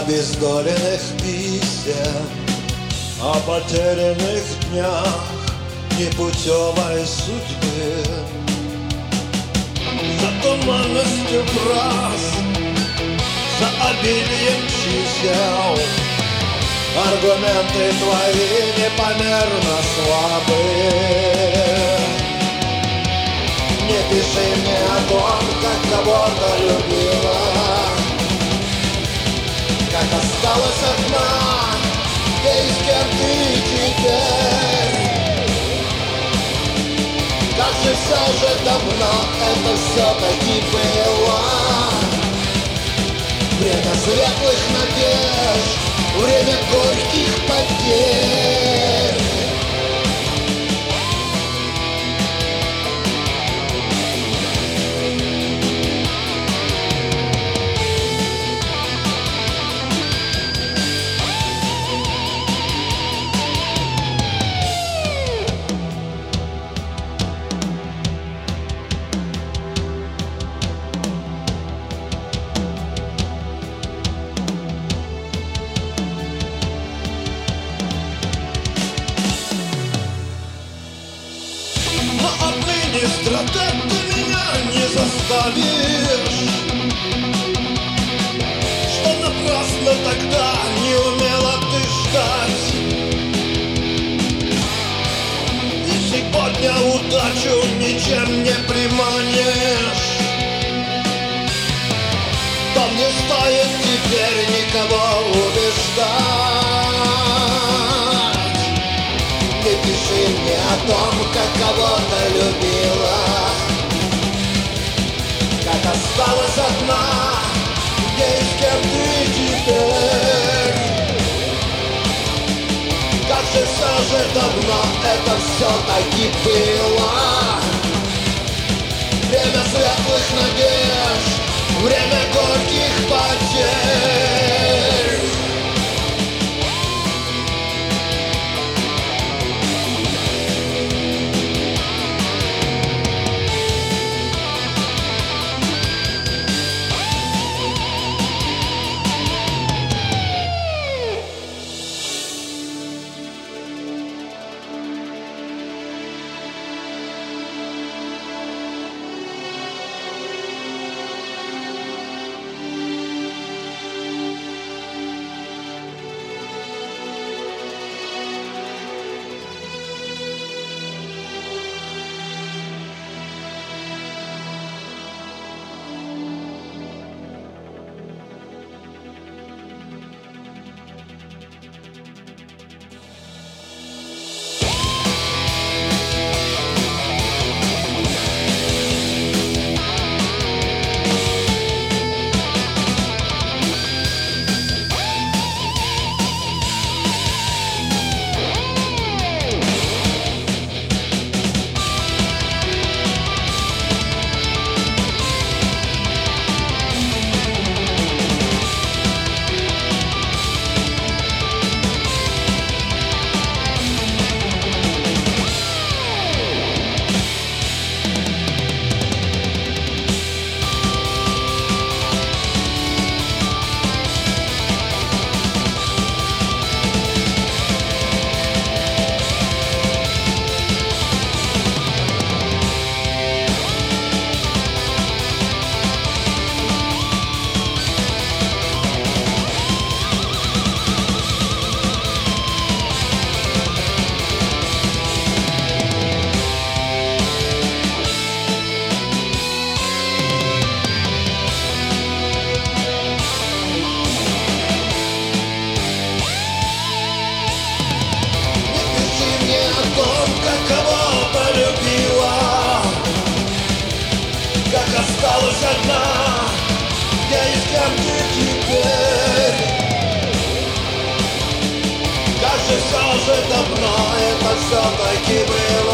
обездоленных писем, о потерянных днях непутевой судьбы, за туманностью фраз, за обилием чисел. Аргументы твои непомерно слабы. Не пиши мне о том, как кого-то любила, как осталась одна, и с кем ты теперь. Как же все же давно это все-таки было. Время светлых надежд, время горьких потерь. Страдать ты меня не заставишь, что напрасно тогда не умела ты ждать. И сегодня удачу ничем не приманишь. Там не стоит теперь никого убеждать. Не пиши мне о том, как кого-то любила, как осталась одна, где и с кем ты теперь. Как же все же давно это все-таки было. Время светлых надежд, время горьких потерь. Осталась одна, я и с кем ты теперь. Как же все же давно это все-таки было.